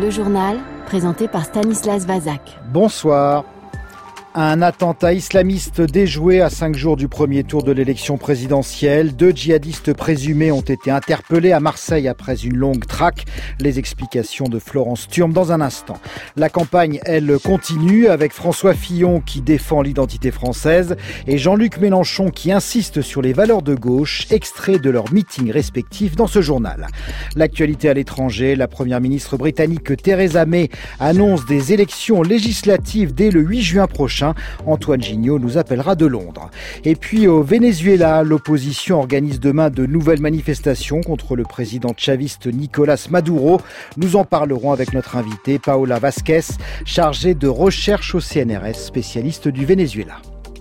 Le journal, présenté par Stanislas Vazak. Bonsoir. Un attentat islamiste déjoué à 5 jours du premier tour de l'élection présidentielle. 2 djihadistes présumés ont été interpellés à Marseille après une longue traque. Les explications de Florence Thurm dans un instant. La campagne, elle, continue avec François Fillon qui défend l'identité française et Jean-Luc Mélenchon qui insiste sur les valeurs de gauche, extrait de leurs meetings respectifs dans ce journal. L'actualité à l'étranger, la première ministre britannique Theresa May annonce des élections législatives dès le 8 juin prochain. Antoine Gignot nous appellera de Londres. Et puis au Venezuela, l'opposition organise demain de nouvelles manifestations contre le président chaviste Nicolás Maduro. Nous en parlerons avec notre invitée Paola Vázquez, chargée de recherche au CNRS, spécialiste du Venezuela.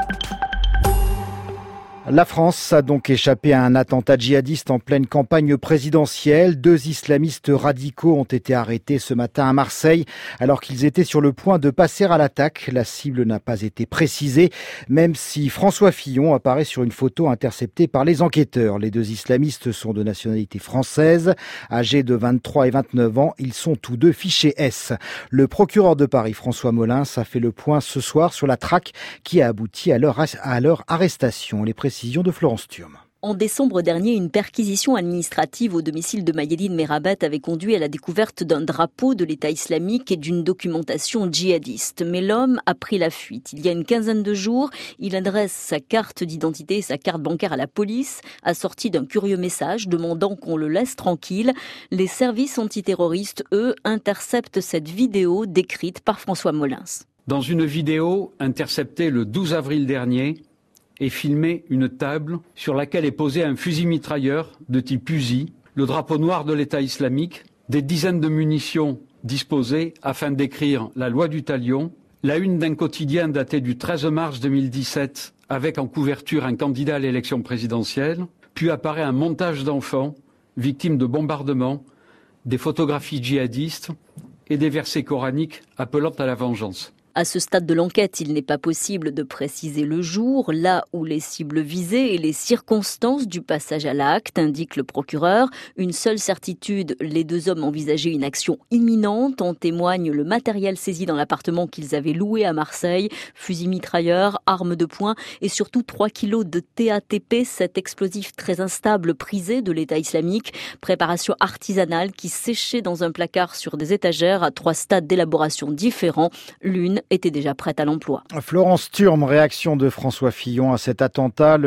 La France a donc échappé à un attentat djihadiste en pleine campagne présidentielle. 2 islamistes radicaux ont été arrêtés ce matin à Marseille alors qu'ils étaient sur le point de passer à l'attaque. La cible n'a pas été précisée, même si François Fillon apparaît sur une photo interceptée par les enquêteurs. Les 2 islamistes sont de nationalité française. Âgés de 23 et 29 ans, ils sont tous 2 fichés S. Le procureur de Paris, François Molins, a fait le point ce soir sur la traque qui a abouti à leur arrestation. Les précisions de Florence Thurm. En décembre dernier, une perquisition administrative au domicile de Mayedine Merabat avait conduit à la découverte d'un drapeau de l'État islamique et d'une documentation djihadiste. Mais l'homme a pris la fuite. Il y a une quinzaine de jours, il adresse sa carte d'identité et sa carte bancaire à la police, assortie d'un curieux message demandant qu'on le laisse tranquille. Les services antiterroristes, eux, interceptent cette vidéo décrite par François Molins. Dans une vidéo interceptée le 12 avril dernier, et filmé une table sur laquelle est posé un fusil mitrailleur de type Uzi, le drapeau noir de l'État islamique, des dizaines de munitions disposées afin d'écrire la loi du talion, la une d'un quotidien daté du 13 mars 2017 avec en couverture un candidat à l'élection présidentielle, puis apparaît un montage d'enfants victimes de bombardements, des photographies djihadistes et des versets coraniques appelant à la vengeance. À ce stade de l'enquête, il n'est pas possible de préciser le jour, là où les cibles visées et les circonstances du passage à l'acte, indique le procureur. Une seule certitude, les 2 hommes envisageaient une action imminente. En témoigne le matériel saisi dans l'appartement qu'ils avaient loué à Marseille. Fusil mitrailleur, armes de poing et surtout 3 kilos de TATP, cet explosif très instable prisé de l'État islamique. Préparation artisanale qui séchait dans un placard sur des étagères à 3 stades d'élaboration différents. L'une était déjà prête à l'emploi. Florence Thurm, réaction de François Fillon à cet attentat.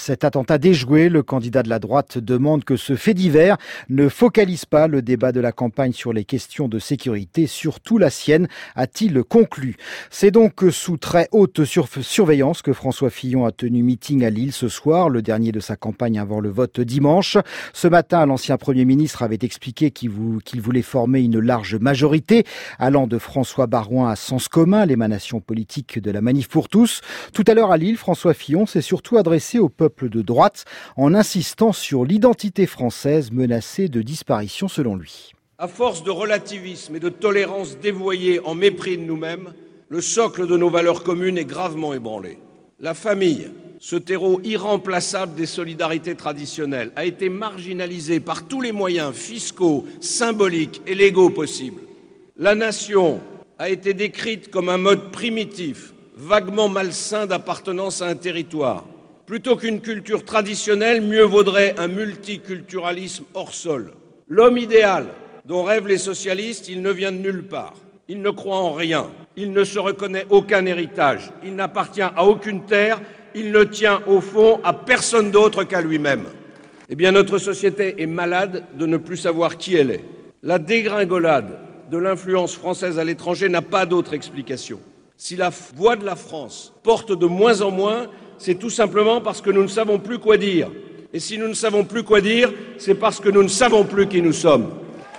Déjoué, le candidat de la droite demande que ce fait divers ne focalise pas le débat de la campagne sur les questions de sécurité, surtout la sienne, a-t-il conclu. C'est donc sous très haute surveillance que François Fillon a tenu meeting à Lille ce soir, le dernier de sa campagne avant le vote dimanche. Ce matin, l'ancien Premier ministre avait expliqué qu'il voulait former une large majorité, allant de François Baroin à Sens commun, l'émanation politique de la Manif pour tous. Tout à l'heure à Lille, François Fillon s'est surtout adressé au peuple de droite en insistant sur l'identité française menacée de disparition selon lui. À force de relativisme et de tolérance dévoyée en mépris de nous-mêmes, le socle de nos valeurs communes est gravement ébranlé. La famille, ce terreau irremplaçable des solidarités traditionnelles, a été marginalisée par tous les moyens fiscaux, symboliques et légaux possibles. La nation a été décrite comme un mode primitif, vaguement malsain d'appartenance à un territoire. Plutôt qu'une culture traditionnelle, mieux vaudrait un multiculturalisme hors sol. L'homme idéal dont rêvent les socialistes, il ne vient de nulle part. Il ne croit en rien. Il ne se reconnaît aucun héritage. Il n'appartient à aucune terre. Il ne tient au fond à personne d'autre qu'à lui-même. Eh bien, notre société est malade de ne plus savoir qui elle est. La dégringolade de l'influence française à l'étranger n'a pas d'autre explication. Si la voix de la France porte de moins en moins, c'est tout simplement parce que nous ne savons plus quoi dire. Et si nous ne savons plus quoi dire, c'est parce que nous ne savons plus qui nous sommes.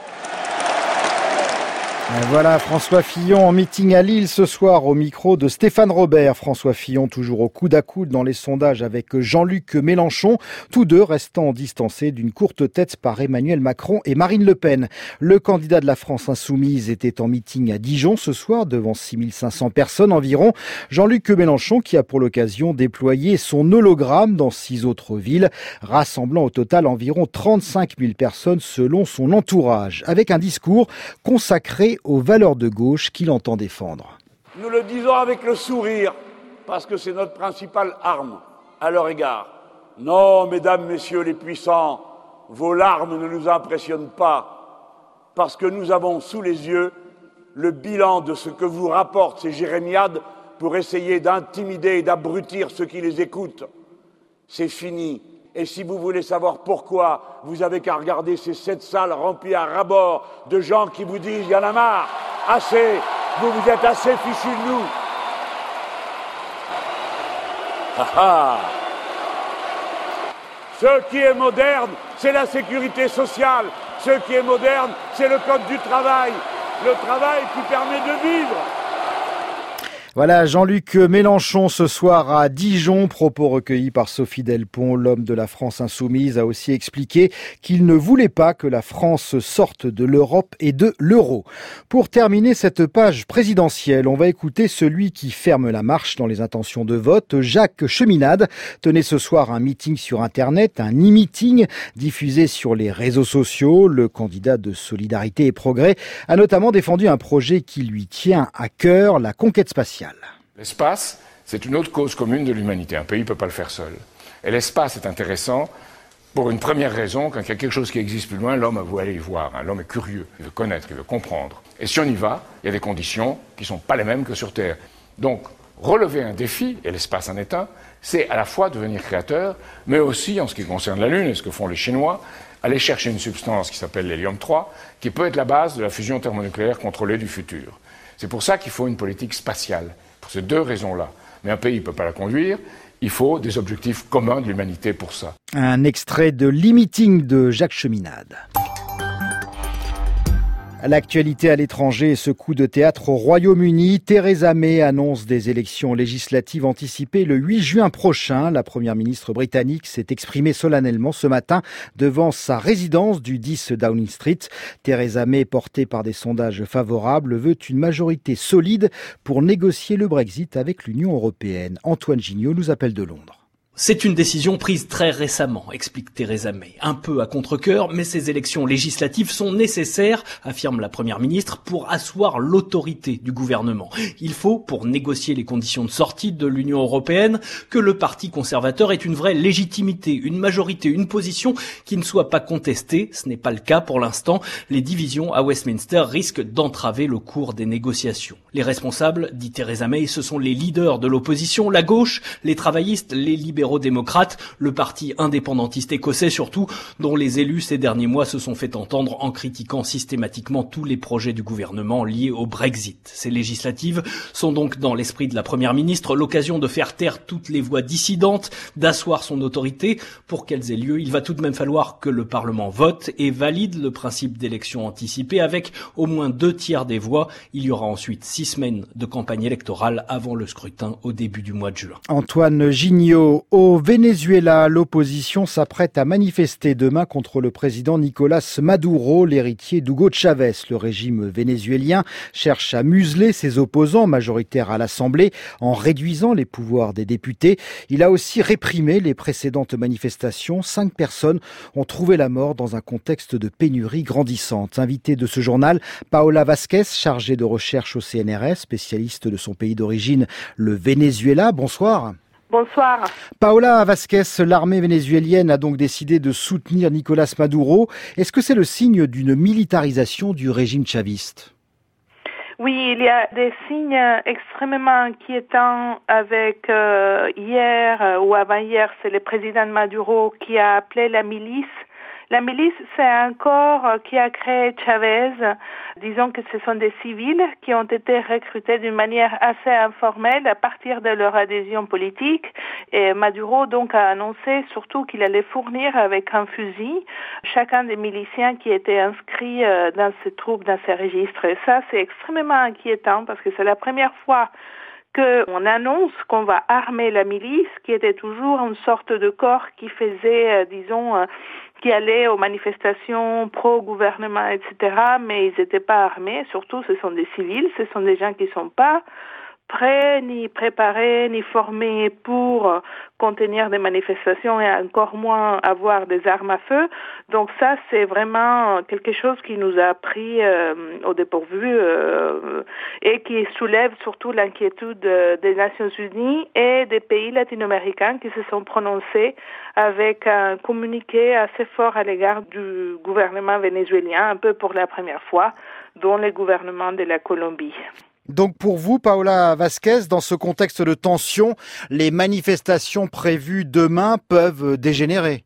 Voilà François Fillon en meeting à Lille ce soir au micro de Stéphane Robert. François Fillon toujours au coude à coude dans les sondages avec Jean-Luc Mélenchon, tous 2 restant distancés d'une courte tête par Emmanuel Macron et Marine Le Pen. Le candidat de la France insoumise était en meeting à Dijon ce soir devant 6500 personnes environ. Jean-Luc Mélenchon qui a pour l'occasion déployé son hologramme dans 6 autres villes, rassemblant au total environ 35 000 personnes selon son entourage, avec un discours consacré aux valeurs de gauche qu'il entend défendre. Nous le disons avec le sourire, parce que c'est notre principale arme à leur égard. Non, mesdames, messieurs les puissants, vos larmes ne nous impressionnent pas, parce que nous avons sous les yeux le bilan de ce que vous rapportent ces jérémiades pour essayer d'intimider et d'abrutir ceux qui les écoutent. C'est fini. Et si vous voulez savoir pourquoi, vous avez qu'à regarder ces 7 salles remplies à ras-bord de gens qui vous disent « Il y en a marre, assez, vous êtes assez fichus de nous ». Ce qui est moderne, c'est la sécurité sociale. Ce qui est moderne, c'est le code du travail. Le travail qui permet de vivre. Voilà, Jean-Luc Mélenchon ce soir à Dijon, propos recueillis par Sophie Delpont, l'homme de la France insoumise, a aussi expliqué qu'il ne voulait pas que la France sorte de l'Europe et de l'euro. Pour terminer cette page présidentielle, on va écouter celui qui ferme la marche dans les intentions de vote. Jacques Cheminade tenait ce soir un meeting sur Internet, un e-meeting diffusé sur les réseaux sociaux. Le candidat de Solidarité et Progrès a notamment défendu un projet qui lui tient à cœur, la conquête spatiale. L'espace, c'est une autre cause commune de l'humanité. Un pays ne peut pas le faire seul. Et l'espace est intéressant pour une première raison, quand il y a quelque chose qui existe plus loin, l'homme veut aller y voir. L'homme est curieux, il veut connaître, il veut comprendre. Et si on y va, il y a des conditions qui ne sont pas les mêmes que sur Terre. Donc, relever un défi, et l'espace en est un, c'est à la fois devenir créateur, mais aussi, en ce qui concerne la Lune, et ce que font les Chinois, aller chercher une substance qui s'appelle l'hélium-3, qui peut être la base de la fusion thermonucléaire contrôlée du futur. C'est pour ça qu'il faut une politique spatiale, pour ces 2 raisons-là. Mais un pays ne peut pas la conduire, il faut des objectifs communs de l'humanité pour ça. Un extrait de l'e-meeting de Jacques Cheminade. L'actualité à l'étranger et ce coup de théâtre au Royaume-Uni. Theresa May annonce des élections législatives anticipées le 8 juin prochain. La première ministre britannique s'est exprimée solennellement ce matin devant sa résidence du 10 Downing Street. Theresa May, portée par des sondages favorables, veut une majorité solide pour négocier le Brexit avec l'Union européenne. Antoine Gignot nous appelle de Londres. C'est une décision prise très récemment, explique Theresa May. Un peu à contre-cœur, mais ces élections législatives sont nécessaires, affirme la première ministre, pour asseoir l'autorité du gouvernement. Il faut, pour négocier les conditions de sortie de l'Union européenne, que le parti conservateur ait une vraie légitimité, une majorité, une position qui ne soit pas contestée. Ce n'est pas le cas pour l'instant. Les divisions à Westminster risquent d'entraver le cours des négociations. Les responsables, dit Theresa May, ce sont les leaders de l'opposition, la gauche, les travaillistes, les libéraux démocrates, le parti indépendantiste écossais surtout, dont les élus ces derniers mois se sont fait entendre en critiquant systématiquement tous les projets du gouvernement liés au Brexit. Ces législatives sont donc dans l'esprit de la première ministre l'occasion de faire taire toutes les voix dissidentes, d'asseoir son autorité. Pour qu'elles aient lieu, il va tout de même falloir que le Parlement vote et valide le principe d'élection anticipée avec au moins 2/3 des voix. Il y aura ensuite 6 semaines de campagne électorale avant le scrutin au début du mois de juin. Antoine Gignot. Au Venezuela, l'opposition s'apprête à manifester demain contre le président Nicolás Maduro, l'héritier d'Hugo Chavez. Le régime vénézuélien cherche à museler ses opposants majoritaires à l'Assemblée en réduisant les pouvoirs des députés. Il a aussi réprimé les précédentes manifestations. 5 personnes ont trouvé la mort dans un contexte de pénurie grandissante. Invitée de ce journal, Paola Vázquez, chargée de recherche au CNRS, spécialiste de son pays d'origine, le Venezuela. Bonsoir. Bonsoir. Paola Vázquez, l'armée vénézuélienne a donc décidé de soutenir Nicolás Maduro. Est-ce que c'est le signe d'une militarisation du régime chaviste ? Oui, il y a des signes extrêmement inquiétants avec hier ou avant-hier, c'est le président Maduro qui a appelé la milice. La milice, c'est un corps qui a créé Chavez. Disons que ce sont des civils qui ont été recrutés d'une manière assez informelle à partir de leur adhésion politique. Et Maduro donc a annoncé surtout qu'il allait fournir avec un fusil chacun des miliciens qui étaient inscrits dans ces troupes, dans ces registres. Et ça, c'est extrêmement inquiétant parce que c'est la première fois qu'on annonce qu'on va armer la milice, qui était toujours une sorte de corps qui faisait, qui allait aux manifestations pro-gouvernement, etc., mais ils n'étaient pas armés. Surtout, ce sont des civils, ce sont des gens qui ne sont pas prêts, ni préparés, ni formés pour contenir des manifestations et encore moins avoir des armes à feu. Donc ça, c'est vraiment quelque chose qui nous a pris au dépourvu et qui soulève surtout l'inquiétude des Nations Unies et des pays latino-américains qui se sont prononcés avec un communiqué assez fort à l'égard du gouvernement vénézuélien, un peu pour la première fois, dont le gouvernement de la Colombie. Donc pour vous, Paola Vázquez, dans ce contexte de tension, les manifestations prévues demain peuvent dégénérer?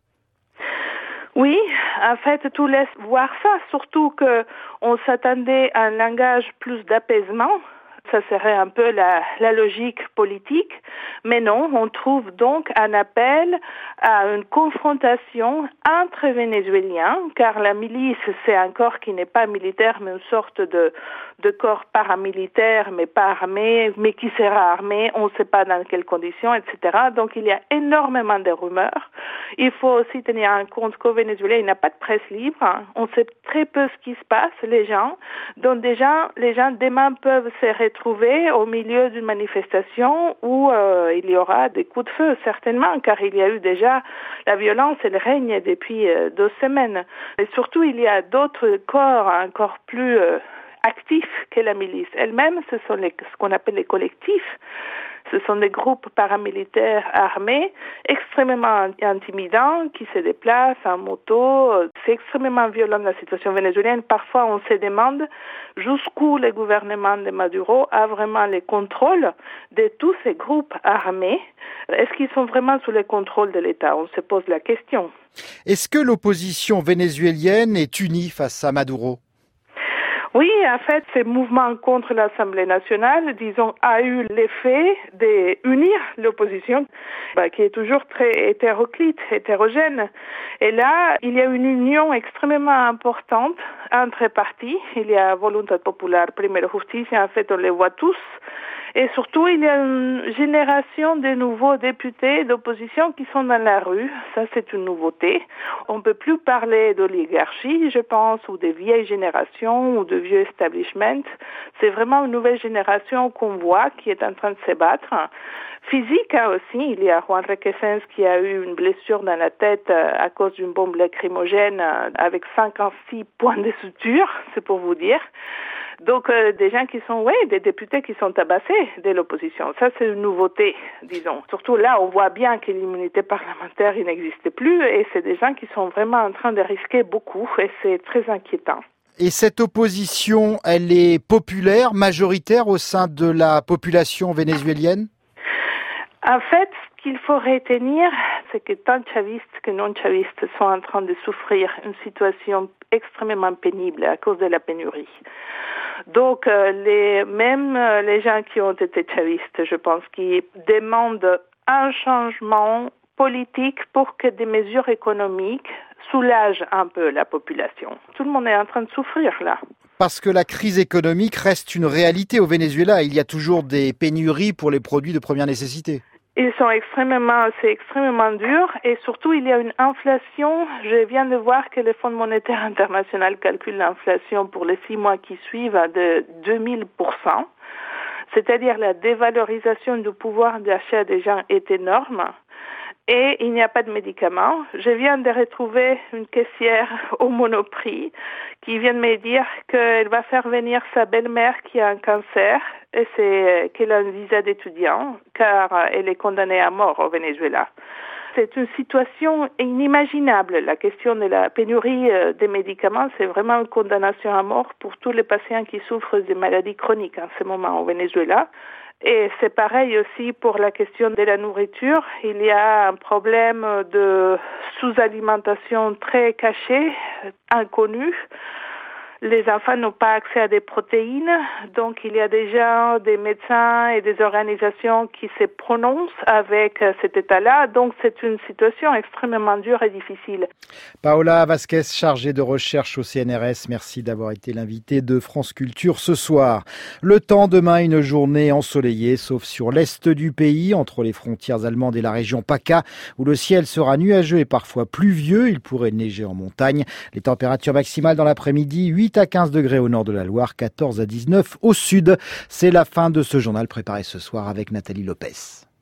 Oui, en fait, tout laisse voir ça, surtout que on s'attendait à un langage plus d'apaisement. Ça serait un peu la logique politique, mais non, on trouve donc un appel à une confrontation entre Vénézuéliens, car la milice, c'est un corps qui n'est pas militaire, mais une sorte de corps paramilitaire, mais pas armé, mais qui sera armé, on ne sait pas dans quelles conditions, etc. Donc il y a énormément de rumeurs. Il faut aussi tenir en compte qu'au Venezuela, il n'y a pas de presse libre. On sait très peu ce qui se passe, les gens. Donc déjà, les gens demain peuvent se retrouver au milieu d'une manifestation où il y aura des coups de feu, certainement, car il y a eu déjà la violence, elle règne depuis 2 semaines. Et surtout, il y a d'autres corps encore plus actifs que la milice elle-même. Ce sont ce qu'on appelle les collectifs. Ce sont des groupes paramilitaires armés, extrêmement intimidants, qui se déplacent en moto. C'est extrêmement violent la situation vénézuélienne. Parfois, on se demande jusqu'où le gouvernement de Maduro a vraiment le contrôle de tous ces groupes armés. Est-ce qu'ils sont vraiment sous le contrôle de l'État? On se pose la question. Est-ce que l'opposition vénézuélienne est unie face à Maduro? Oui, en fait, ce mouvement contre l'Assemblée nationale, disons, a eu l'effet d'unir l'opposition, qui est toujours très hétéroclite, hétérogène. Et là, il y a une union extrêmement importante entre partis. Il y a Voluntad Popular, Primera Justicia, en fait, on les voit tous. Et surtout, il y a une génération de nouveaux députés d'opposition qui sont dans la rue. Ça, c'est une nouveauté. On ne peut plus parler d'oligarchie, je pense, ou des vieilles générations, ou de vieux establishments. C'est vraiment une nouvelle génération qu'on voit qui est en train de se battre. Physique aussi, il y a Juan Requesens qui a eu une blessure dans la tête à cause d'une bombe lacrymogène avec 56 points de suture, c'est pour vous dire. Donc des gens qui sont, des députés qui sont tabassés de l'opposition. Ça, c'est une nouveauté, disons. Surtout là, on voit bien que l'immunité parlementaire il n'existe plus et c'est des gens qui sont vraiment en train de risquer beaucoup et c'est très inquiétant. Et cette opposition, elle est populaire, majoritaire au sein de la population vénézuélienne? En fait, ce qu'il faut retenir, c'est que tant chavistes que non-chavistes sont en train de souffrir une situation extrêmement pénible à cause de la pénurie. Donc, même les gens qui ont été chavistes, je pense, qui demandent un changement politique pour que des mesures économiques soulagent un peu la population. Tout le monde est en train de souffrir là. Parce que la crise économique reste une réalité au Venezuela. Il y a toujours des pénuries pour les produits de première nécessité. C'est extrêmement dur et surtout il y a une inflation. Je viens de voir que le Fonds monétaire international calcule l'inflation pour les 6 mois qui suivent de 2000%. C'est-à-dire la dévalorisation du pouvoir d'achat des gens est énorme. Et il n'y a pas de médicaments. Je viens de retrouver une caissière au Monoprix qui vient de me dire qu'elle va faire venir sa belle-mère qui a un cancer et qu'elle a un visa d'étudiant car elle est condamnée à mort au Venezuela. C'est une situation inimaginable. La question de la pénurie des médicaments, c'est vraiment une condamnation à mort pour tous les patients qui souffrent de maladies chroniques en ce moment au Venezuela. Et c'est pareil aussi pour la question de la nourriture. Il y a un problème de sous-alimentation très caché, inconnu. Les enfants n'ont pas accès à des protéines, donc il y a déjà des médecins et des organisations qui se prononcent avec cet état-là. Donc c'est une situation extrêmement dure et difficile. Paola Vázquez, chargée de recherche au CNRS, merci d'avoir été l'invitée de France Culture ce soir. Le temps demain, une journée ensoleillée, sauf sur l'est du pays, entre les frontières allemandes et la région PACA, où le ciel sera nuageux et parfois pluvieux. Il pourrait neiger en montagne. Les températures maximales dans l'après-midi, 8 8 à 15 degrés au nord de la Loire, 14 à 19 au sud. C'est la fin de ce journal préparé ce soir avec Nathalie Lopez.